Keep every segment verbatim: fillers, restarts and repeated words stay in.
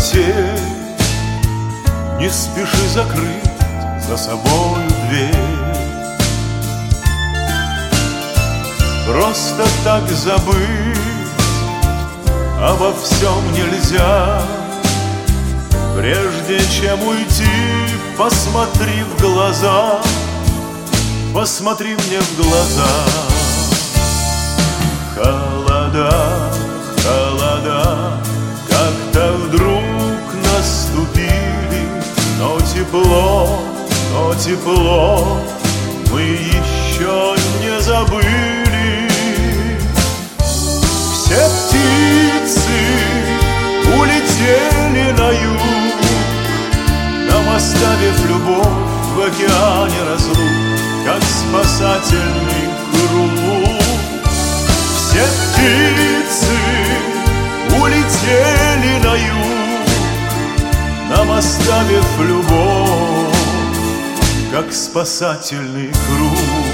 улететь, не спеши закрыть за собой дверь. Просто так забыть обо всем нельзя. Прежде чем уйти, посмотри в глаза, посмотри мне в глаза. Холода, холода, как-то вдруг наступили, но тепло, но тепло мы еще не забыли. Все птицы улетели на юг, нам оставив любовь в океане разлук, как спасательный круг. Все птицы улетели на юг, нам оставив любовь, как спасательный круг.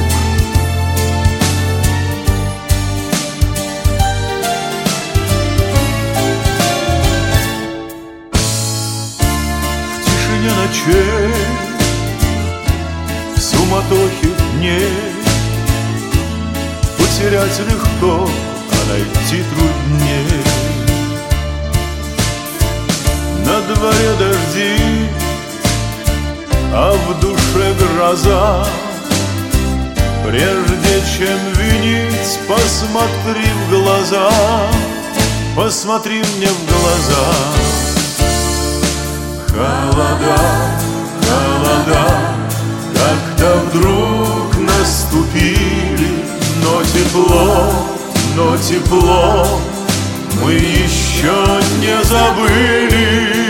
В тишине ночей, в суматохе дней потерять легко, а найти труднее. На дворе дожди, а в душе гроза. Прежде чем винить, посмотри в глаза, посмотри мне в глаза. Холода, холода, как-то вдруг наступили, но тепло, но тепло мы еще не забыли.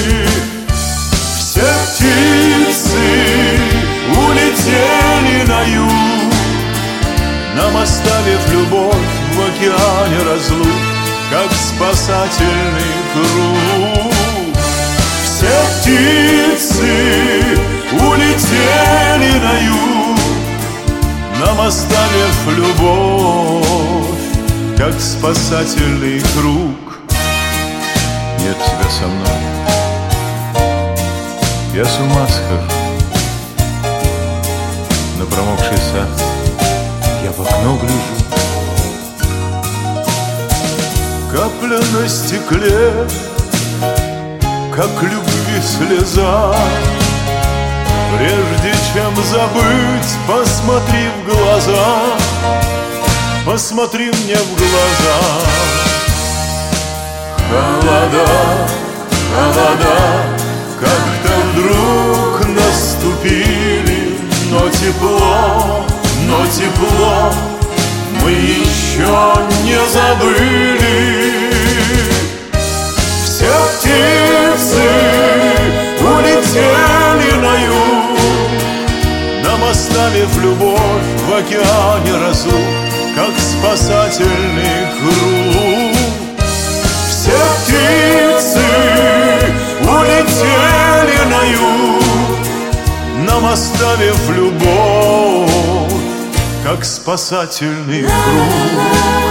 Все птицы улетели на юг, нам оставив любовь в океане разлук, как спасательный круг. Все птицы улетели на юг, нам оставив любовь, как спасательный круг. Нет тебя со мной, я с ума схожу. На промокший сад я в окно гляжу. Капля на стекле, как любви слеза. Прежде чем забыть, посмотри в глаза, посмотри мне в глаза. Холода, холода, как-то вдруг наступили, но тепло, но тепло мы еще не забыли. Все птицы улетели на юг, нам оставив любовь в океане разлук, как спасательный круг. Все птицы улетели на юг, нам оставив любовь, как спасательный круг.